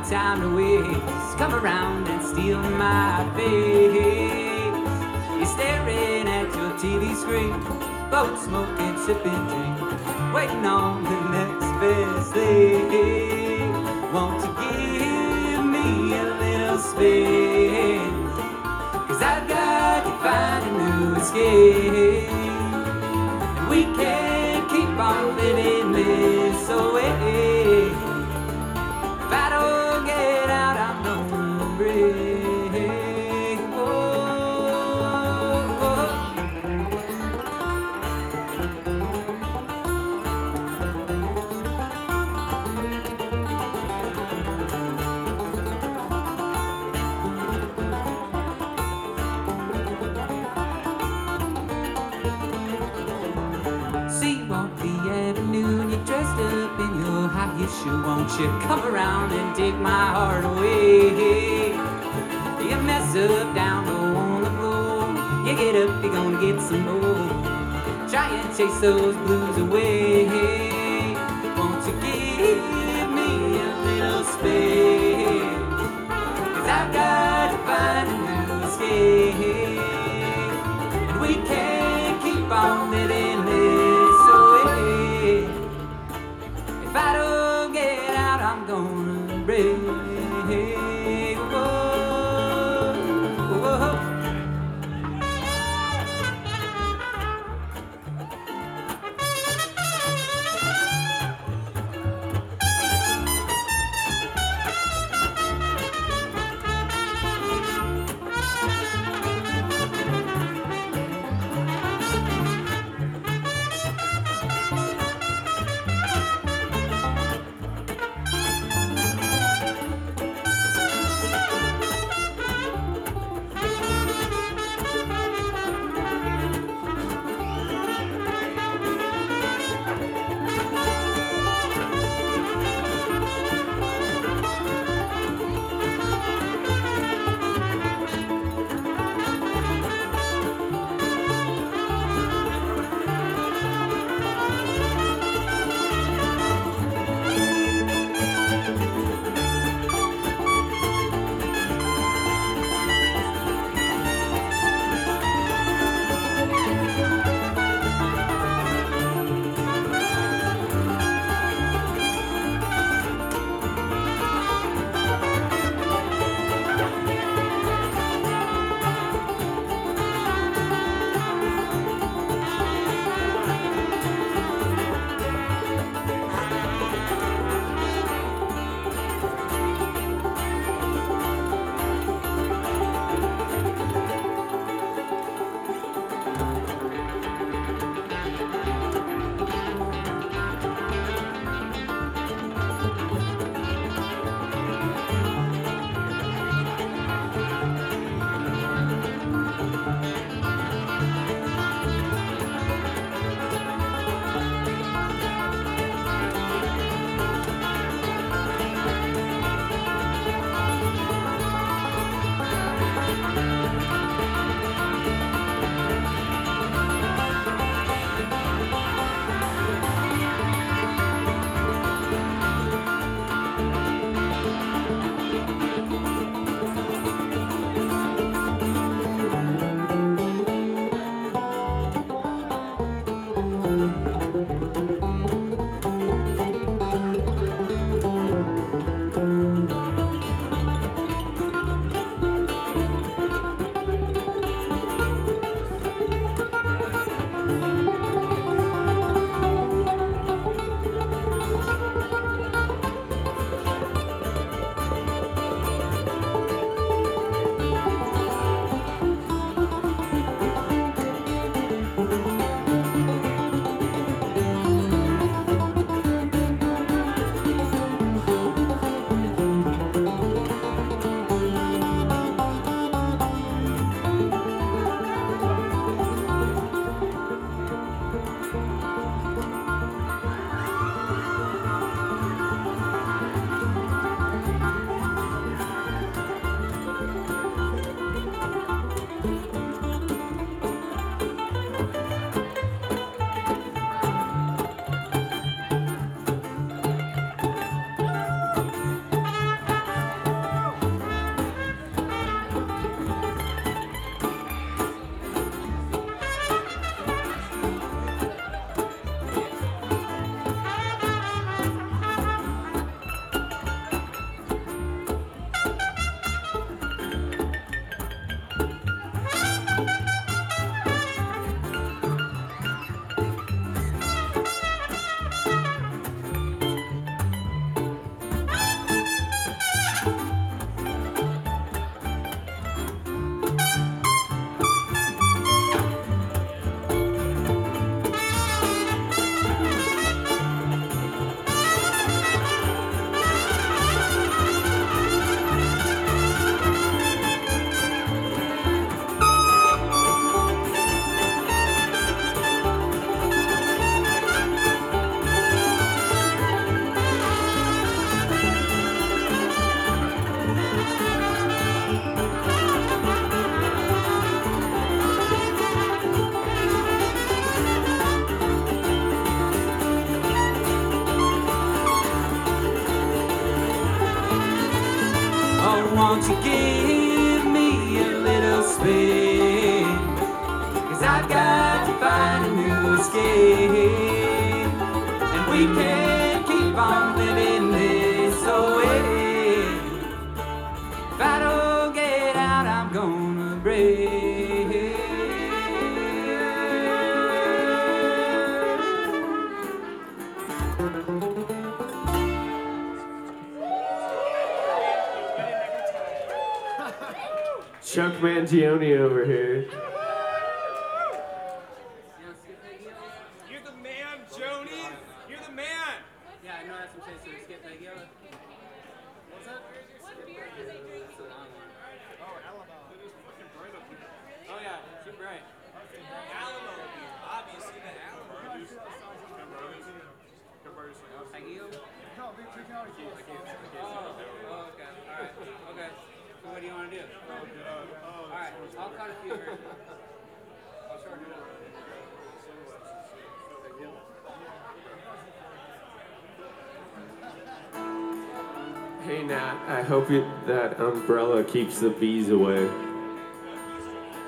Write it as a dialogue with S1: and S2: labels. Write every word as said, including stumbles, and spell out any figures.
S1: time to waste. Come around and steal my face. You're staring at your T V screen, both smoking, sipping, drink, waiting on the next best thing. Won't you give me a little space? Cause I've got to find a new escape. And we can't keep on living this way. If I don't get out, I'm gonna break. You won't you come around and take my heart away? You mess up down low on the floor, you get up, you're gonna get some more. Try and chase those blues away. Won't you give me a little space? Cause I've got to find a new escape. And we can't keep on living this way. If I don't I'm gonna break. Whoa, whoa. won't you give me a little spin? 'Cause I've got to find a new escape, and we can't keep on living this way. If I don't get out, I'm gonna break.
S2: Chuck Mangione over here.
S3: You're the man, Joni. You're the man.
S1: Yeah, I know that's what I'm saying. So skip that yellow. What's that? What beer do they drink? That's a long one.
S3: Oh, Alamo. It is fucking bright up here.
S1: Oh yeah, too bright.
S3: Alamo beer. Obviously, the Alamo.
S1: Taguillo? No, big two county. Oh, oh, okay. All right. Okay. So what do you want to do? All right. I'll cut a few here. I'll shorten it up.
S2: Hey Nat, I hope you, that umbrella keeps the bees away.